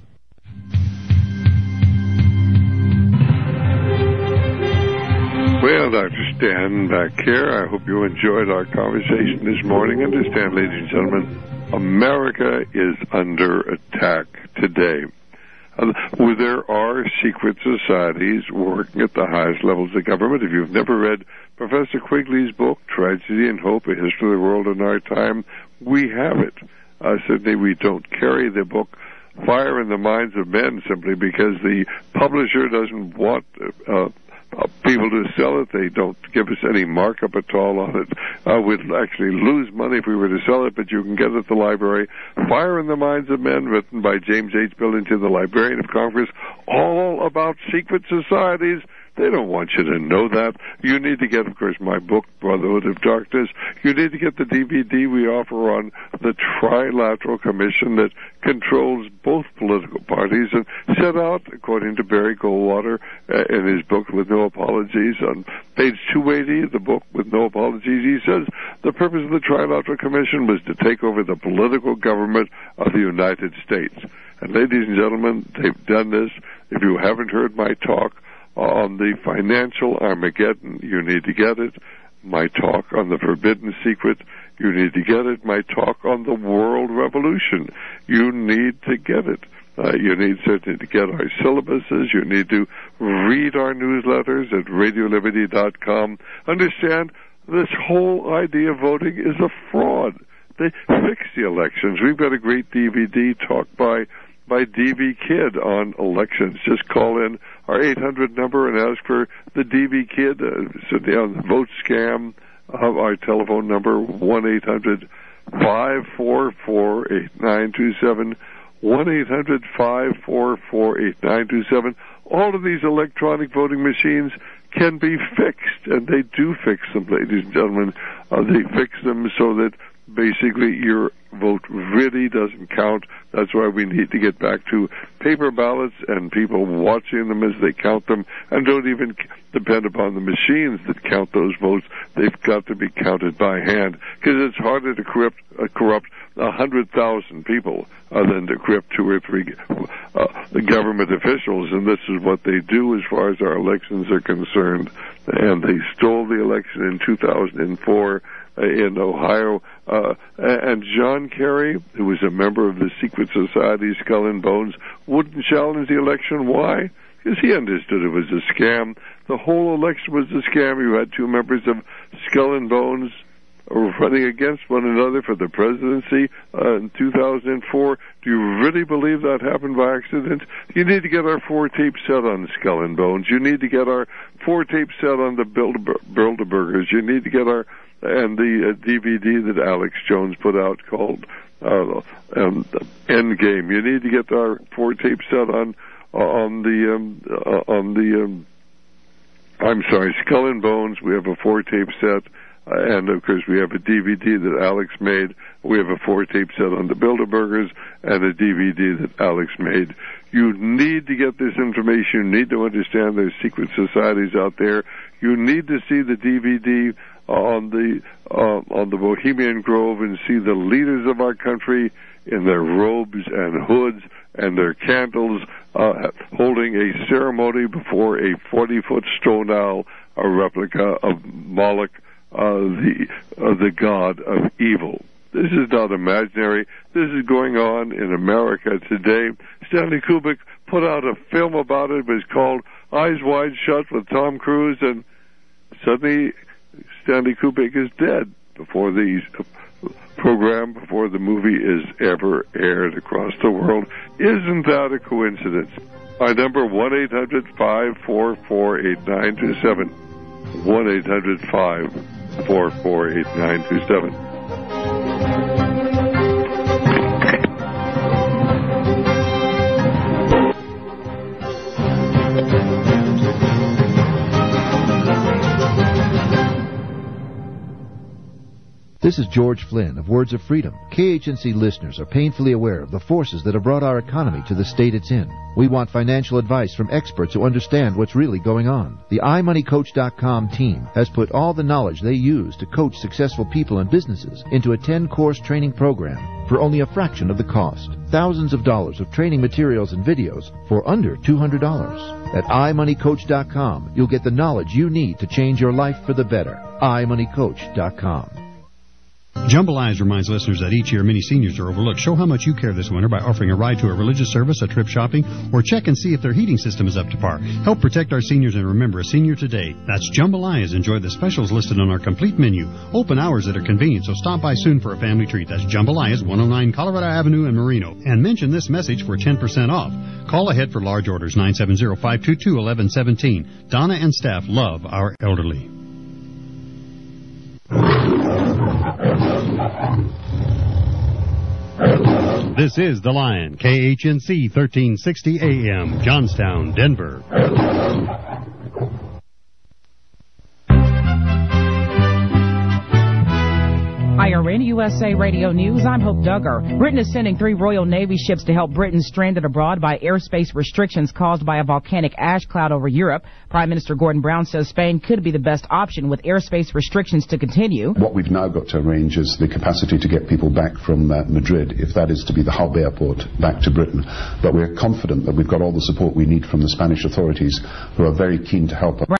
B: Well, Dr. Stan back here. I hope you enjoyed our conversation this morning. Understand, ladies and gentlemen, America is under attack today. There are secret societies working at the highest levels of government. If you've never read Professor Quigley's book, Tragedy and Hope, A History of the World in Our Time, we have it. Certainly we don't carry the book Fire in the Minds of Men simply because the publisher doesn't want people to sell it. They don't give us any markup at all on it. We'd actually lose money if we were to sell it, but you can get it at the library. Fire in the Minds of Men, written by James H. Billington, the Librarian of Congress, all about secret societies. They don't want you to know that. You need to get, of course, my book, Brotherhood of Darkness. You need to get the DVD we offer on the Trilateral Commission that controls both political parties and set out, according to Barry Goldwater in his book With No Apologies, on page 280 of the book With No Apologies, he says the purpose of the Trilateral Commission was to take over the political government of the United States. And ladies and gentlemen, they've done this. If you haven't heard my talk on the financial Armageddon, you need to get it. My talk on the Forbidden Secret, you need to get it. My talk on the World Revolution, you need to get it. You need certainly to get our syllabuses. You need to read our newsletters at RadioLiberty.com. Understand, this whole idea of voting is a fraud. They fix the elections. We've got a great DVD talk by DV Kid on elections. Just call in our 800 number and ask for the DV Kid. On the vote scam, our telephone number, 1-800-544-8927, 1-800-544-8927. All of these electronic voting machines can be fixed, and they do fix them, ladies and gentlemen. They fix them so that basically your vote really doesn't count. That's why we need to get back to paper ballots and people watching them as they count them, and don't even depend upon the machines that count those votes. They've got to be counted by hand, because it's harder to corrupt 100,000 people than to corrupt 2 or 3 government officials, and this is what they do as far as our elections are concerned. And they stole the election in 2004 in Ohio, and John Kerry, who was a member of the secret society Skull and Bones, wouldn't challenge the election. Why? Because he understood it was a scam. The whole election was a scam. You had 2 members of Skull and Bones running against one another for the presidency in 2004. Do you really believe that happened by accident? You need to get our 4-tape set on Skull and Bones. You need to get our 4-tape set on the Bilderbergers. You need to get our the DVD that Alex Jones put out called Endgame. You need to get our 4-tape set on Skull and Bones. We have a 4-tape set, and of course we have a DVD that Alex made. We have a 4-tape set on the Bilderbergers and a DVD that Alex made. You need to get this information. You need to understand there's secret societies out there. You need to see the DVD on the Bohemian Grove and see the leaders of our country in their robes and hoods and their candles holding a ceremony before a 40-foot stone owl, a replica of Moloch, the god of evil. This is not imaginary. This is going on in America today. Stanley Kubrick put out a film about it. It was called Eyes Wide Shut with Tom Cruise, and suddenly Stanley Kubrick is dead before the movie is ever aired across the world. Isn't that a coincidence? Our number, 1-800-544-8927. 1-800-544-8927.
L: This is George Flynn of Words of Freedom. KHNC listeners are painfully aware of the forces that have brought our economy to the state it's in. We want financial advice from experts who understand what's really going on. The iMoneyCoach.com team has put all the knowledge they use to coach successful people and businesses into a 10-course training program for only a fraction of the cost. Thousands of dollars of training materials and videos for under $200. At iMoneyCoach.com, you'll get the knowledge you need to change your life for the better. iMoneyCoach.com.
A: Jambalaya reminds listeners that each year many seniors are overlooked. Show how much you care this winter by offering a ride to a religious service, a trip shopping, or check and see if their heating system is up to par. Help protect our seniors and remember a senior today. That's Jambalaya. Enjoy the specials listed on our complete menu. Open hours that are convenient, so stop by soon for a family treat. That's Jambalaya, 109 Colorado Avenue in Marino. And mention this message for 10% off. Call ahead for large orders, 970-522-1117. Donna and staff love our elderly. This is The Lion, KHNC 1360 AM, Johnstown, Denver.
M: IRN USA Radio News, I'm Hope Duggar. Britain is sending 3 Royal Navy ships to help Britons stranded abroad by airspace restrictions caused by a volcanic ash cloud over Europe. Prime Minister Gordon Brown says Spain could be the best option with airspace restrictions to continue.
N: What we've now got to arrange is the capacity to get people back from Madrid, if that is to be the hub airport, back to Britain. But we're confident that we've got all the support we need from the Spanish authorities, who are very keen to help us.